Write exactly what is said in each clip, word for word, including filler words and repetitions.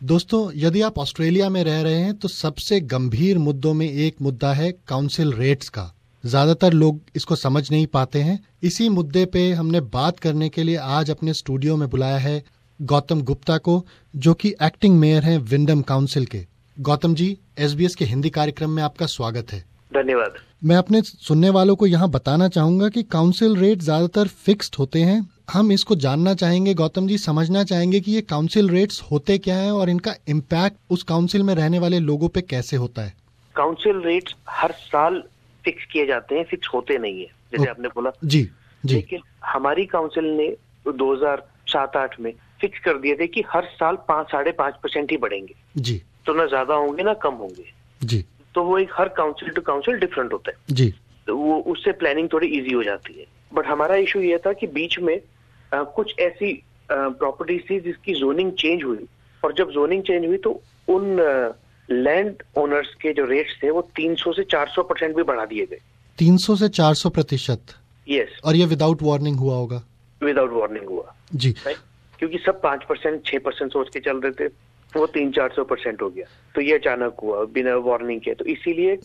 दोस्तों, यदि आप ऑस्ट्रेलिया में रह रहे हैं तो सबसे गंभीर मुद्दों में एक मुद्दा है काउंसिल रेट्स का। ज्यादातर लोग इसको समझ नहीं पाते हैं। इसी मुद्दे पे हमने बात करने के लिए आज अपने स्टूडियो में बुलाया है गौतम गुप्ता को, जो कि एक्टिंग मेयर हैं विंडम काउंसिल के। गौतम जी, एसबीएस के हिंदी कार्यक्रम में आपका स्वागत है। धन्यवाद। मैं अपने सुनने वालों को यहाँ बताना चाहूंगा कि काउंसिल रेट ज्यादातर फिक्स्ड होते हैं। हम इसको जानना चाहेंगे गौतम जी, समझना चाहेंगे कि ये काउंसिल रेट्स होते क्या हैं और इनका इम्पैक्ट उस काउंसिल में रहने वाले लोगों पे कैसे होता है। काउंसिल रेट्स हर साल फिक्स किए जाते हैं, फिक्स होते नहीं है, जैसे आपने बोला। जी जी। लेकिन हमारी काउंसिल ने दो हज़ार सात आठ में फिक्स कर दिए थे कि हर साल पाँच साढ़े पाँच परसेंट ही बढ़ेंगे जी। तो ना ज्यादा होंगे ना कम होंगे जी। तो वो एक हर काउंसिल टू काउंसिल डिफरेंट होता है जी। तो वो उससे प्लानिंग थोड़ी इजी हो जाती है। बट हमारा इशू ये था कि बीच में आ, कुछ ऐसी प्रॉपर्टीज थी जिसकी जोनिंग चेंज हुई, और जब जोनिंग चेंज हुई तो उन लैंड ओनर्स के जो रेट्स थे वो तीन सौ से चार सौ परसेंट भी बढ़ा दिए गए। तीन सौ से चार सौ प्रतिशत? यस। और ये विदाउट वार्निंग हुआ होगा? विदाउट वार्निंग हुआ जी। राइट, क्योंकि सब पांच परसेंट छह परसेंट सोच के चल रहे थे, वो तीन चार सौ परसेंट हो गया, तो ये अचानक हुआ बिना वार्निंग के। तो इसीलिए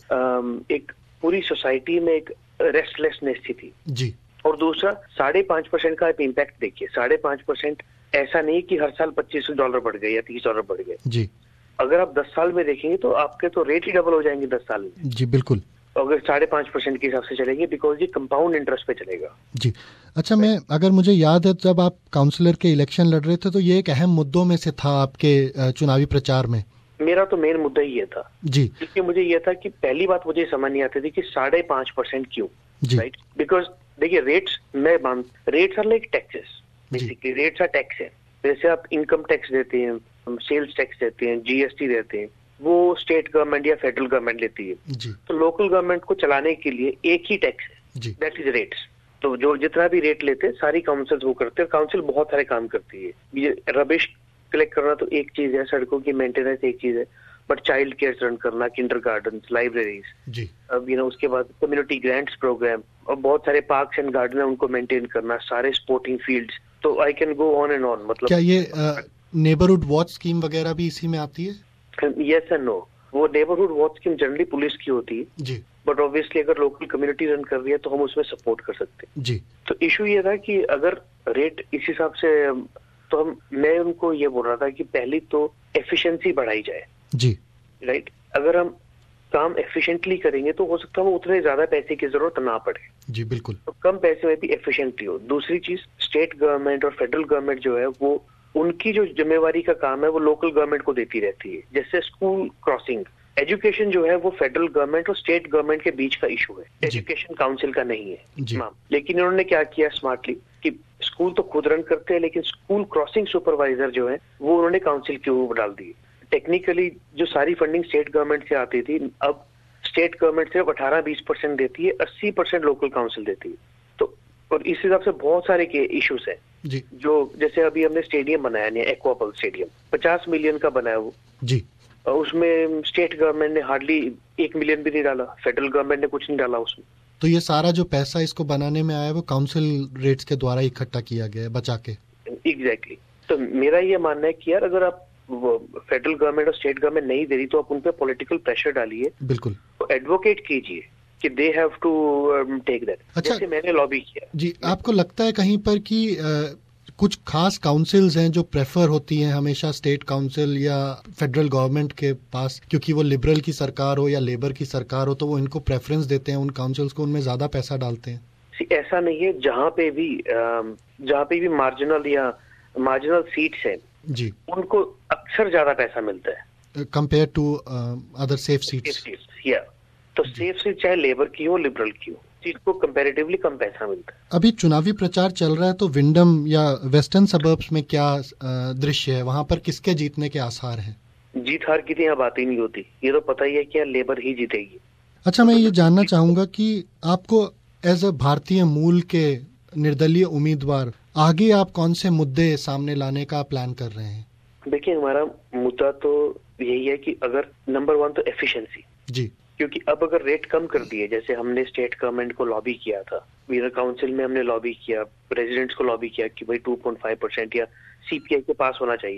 एक पूरी सोसाइटी में एक रेस्टलेसनेस थी जी। और दूसरा साढ़े पांच परसेंट का आप इम्पैक्ट देखिए। साढ़े पांच परसेंट ऐसा नहीं कि हर साल पच्चीस डॉलर बढ़ गए या तीस डॉलर बढ़ गए जी। अगर आप दस साल में देखेंगे तो आपके तो रेट ही डबल हो जाएंगे दस साल में। जी बिल्कुल। अगर साढ़े पांच परसेंट के हिसाब से चलेंगे, बिकॉज ये कंपाउंड इंटरेस्ट पे चलेगा। जी। अच्छा, मैं अगर मुझे याद है जब आप काउंसलर के इलेक्शन लड़ रहे थे तो ये एक अहम मुद्दों में से था आपके चुनावी प्रचार में। मेरा तो मेन मुद्दा ही ये था जी, क्योंकि मुझे ये था कि पहली बात मुझे समझ नहीं आती थी कि साढ़े पांच परसेंट क्यों, राइट। बिकॉज देखिए रेट्स मैं मान rates are like taxes, basically rates are tax है। जैसे आप इनकम टैक्स देते हैं, सेल्स टैक्स देते हैं, जीएसटी देते हैं, वो स्टेट गवर्नमेंट या फेडरल गवर्नमेंट लेती है जी। तो लोकल गवर्नमेंट को चलाने के लिए एक ही टैक्स है, दैट इज रेट्स। तो जो जितना भी रेट लेते हैं सारी काउंसिल वो करते हैं। काउंसिल बहुत सारे काम करती है। ये रबिश कलेक्ट करना तो एक चीज है, सड़कों की मेंटेनेंस एक चीज है, बट चाइल्ड केयर रन करना, किंडर गार्डन, लाइब्रेरीज जी, अब यू नो उसके बाद कम्युनिटी ग्रांट्स प्रोग्राम, और बहुत सारे पार्क्स एंड गार्डन है उनको मेंटेन करना, सारे स्पोर्टिंग फील्ड्स। तो I can go on and on. मतलब क्या ये नेबरहुड वॉच स्कीम वगैरह भी इसी में आती है? Yes and no. वो neighbourhood watch scheme generally police की होती है जी, बट ऑब्वियसली अगर लोकल कम्युनिटी रन कर रही है तो हम उसमें सपोर्ट कर सकते हैं जी। तो इशू ये था कि अगर रेट इस हिसाब से, तो हम मैं उनको ये बोल रहा था कि पहली तो एफिशिएंसी बढ़ाई जाए जी, राइट। अगर हम काम एफिशिएंटली करेंगे तो हो सकता है वो उतने ज्यादा पैसे की जरूरत ना पड़े जी बिल्कुल, तो कम पैसे में भी एफिशिएंटली हो। दूसरी चीज, स्टेट गवर्नमेंट और फेडरल गवर्नमेंट जो है वो उनकी जो जिम्मेवारी का काम है वो लोकल गवर्नमेंट को देती रहती है। जैसे स्कूल क्रॉसिंग, एजुकेशन जो है वो फेडरल गवर्नमेंट और स्टेट गवर्नमेंट के बीच का इशू है, एजुकेशन काउंसिल का नहीं है। लेकिन इन्होंने क्या किया स्मार्टली कि स्कूल तो खुद रन करते हैं, लेकिन स्कूल क्रॉसिंग सुपरवाइजर जो है वो उन्होंने काउंसिल के ऊपर डाल दी। टेक्निकली जो सारी फंडिंग स्टेट गवर्नमेंट से आती थी, अब स्टेट गवर्नमेंट सिर्फ अठारह बीस परसेंट देती है, अस्सी परसेंट लोकल काउंसिल देती है। तो और इस हिसाब से बहुत सारे के इश्यूज हैं जी। जो जैसे अभी हमने स्टेडियम बनाया नहीं, एक्वाबल स्टेडियम पचास मिलियन का बनाया वो जी, और उसमें स्टेट गवर्नमेंट ने हार्डली एक मिलियन भी नहीं डाला, फेडरल गवर्नमेंट ने कुछ नहीं डाला उसमें। तो ये सारा जो पैसा इसको बनाने में आया वो काउंसिल रेट्स के द्वारा इकट्ठा किया गया है बचा के। एग्जैक्टली। तो मेरा ये मानना है कि यार अगर आप फेडरल गवर्नमेंट और स्टेट गवर्नमेंट नहीं दे रही तो आप उन पे पॉलिटिकल प्रेशर डालिए, बिल्कुल, तो एडवोकेट कीजिए कि they have to take that. अच्छा, जैसे मैंने लॉबी किया जी। आपको लगता है कहीं पर कि uh, कुछ खास काउंसिल्स हैं जो प्रेफर होती हैं हमेशा स्टेट काउंसिल या फेडरल गवर्नमेंट के पास, क्योंकि वो लिबरल की सरकार हो या लेबर की सरकार हो तो वो इनको प्रेफरेंस देते हैं, उन काउंसिल्स को, उनमें ज्यादा पैसा डालते हैं? ऐसा नहीं है, जहाँ पे भी जहाँ पे भी मार्जिनल या मार्जिनल सीट्स हैं जी, उनको अक्सर ज्यादा पैसा मिलता है compare to other safe seats. या तो सेफ सीट चाहे लेबर की हो लिबरल की हो, सीट को कंपैरेटिवली कम पैसा मिलता है। अभी चुनावी प्रचार चल रहा है तो विंडम या वेस्टर्न सबर्ब्स में क्या दृश्य है, वहाँ पर किसके जीतने के आसार हैं? जीत हार की तो यहाँ बात ही नहीं होती, ये तो पता ही है कि लेबर ही जीतेगी। अच्छा, मैं ये जानना चाहूंगा कि आपको एज अ भारतीय मूल के निर्दलीय उम्मीदवार आगे आप कौन से मुद्दे सामने लाने का प्लान कर रहे हैं? देखिए, हमारा मुद्दा तो यही है कि अगर नंबर वन तो एफिशिएंसी जी, क्योंकि अब अगर रेट कम कर दिए, जैसे हमने स्टेट गवर्नमेंट को लॉबी किया था, वीनर काउंसिल में हमने लॉबी किया, प्रेसिडेंट्स को लॉबी किया कि भाई टू पॉइंट फाइव परसेंट या सीपीआई के पास होना चाहिए,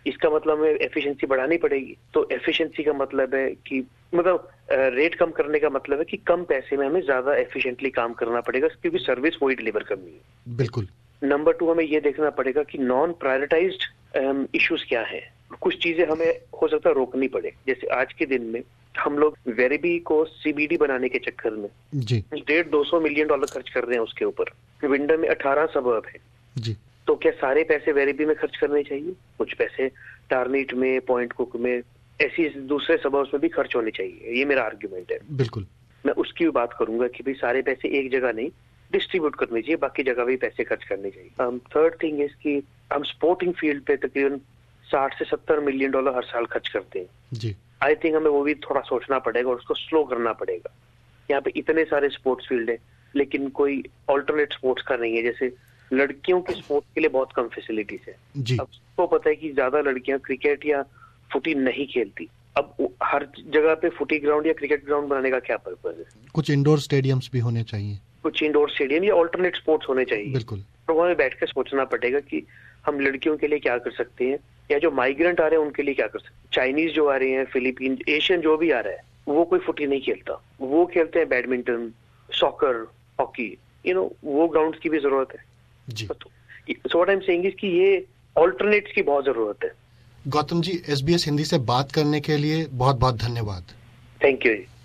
इसका मतलब हमें एफिशिएंसी बढ़ानी पड़ेगी। तो एफिशिएंसी का मतलब है कि मतलब रेट कम करने का मतलब है कि कम पैसे में हमें ज्यादा एफिशिएंटली काम करना पड़ेगा, क्योंकि सर्विस वही डिलीवर करनी है। बिल्कुल। नंबर टू, हमें ये देखना पड़ेगा कि नॉन प्रायोरिटाइज्ड इश्यूज क्या है। कुछ चीजें हमें हो सकता है रोकनी पड़े, जैसे आज के दिन में हम लोग वेरिबी को सीबीडी बनाने के चक्कर में जी डेढ़ दो सौ मिलियन डॉलर खर्च कर रहे हैं उसके ऊपर। विंडम में अठारह सबअर्ब है जी। तो क्या सारे पैसे वेरिबी में खर्च करने चाहिए? कुछ पैसे टार्निट में, पॉइंट कुक में, ऐसी दूसरे सबअर्ब्स में भी खर्च होने चाहिए। ये मेरा आर्ग्यूमेंट है। बिल्कुल। मैं उसकी भी बात करूंगा कि भाई सारे पैसे एक जगह नहीं डिस्ट्रीब्यूट करने चाहिए, बाकी जगह भी पैसे खर्च करने चाहिए। थर्ड थिंग इज कि हम स्पोर्टिंग फील्ड पे तकरीबन साठ से सत्तर मिलियन डॉलर हर साल खर्च करते हैं जी। आई थिंक हमें वो भी थोड़ा सोचना पड़ेगा और उसको स्लो करना पड़ेगा। यहाँ पे इतने सारे स्पोर्ट्स फील्ड है लेकिन कोई ऑल्टरनेट स्पोर्ट्स का नहीं है। जैसे लड़कियों के स्पोर्ट्स के लिए बहुत कम फैसिलिटीज है। जी। अब सबको पता है कि ज्यादा लड़कियां क्रिकेट या फुटी नहीं खेलती। अब हर जगह पे फुटी ग्राउंड या क्रिकेट ग्राउंड बनाने का क्या पर्पज है? कुछ इंडोर स्टेडियम्स भी होने चाहिए, कुछ इंडोर स्टेडियम या ऑल्टरनेट स्पोर्ट्स होने चाहिए। बिल्कुल। तो हमें बैठ कर सोचना पड़ेगा कि हम लड़कियों के लिए क्या कर सकते हैं, या जो माइग्रेंट आ रहे हैं उनके लिए क्या कर सकते हैं। चाइनीज जो आ रहे हैं, फिलीपीन, एशियन जो भी आ रहा है, वो कोई फुटी नहीं खेलता, वो खेलते हैं badminton, soccer, hockey, you know वो ग्राउंड्स की भी जरूरत है जी। So what I am saying is कि ये ऑल्टरनेट्स की बहुत जरूरत है। गौतम जी, एसबीएस हिंदी से बात करने के लिए बहुत बहुत धन्यवाद। Thank you.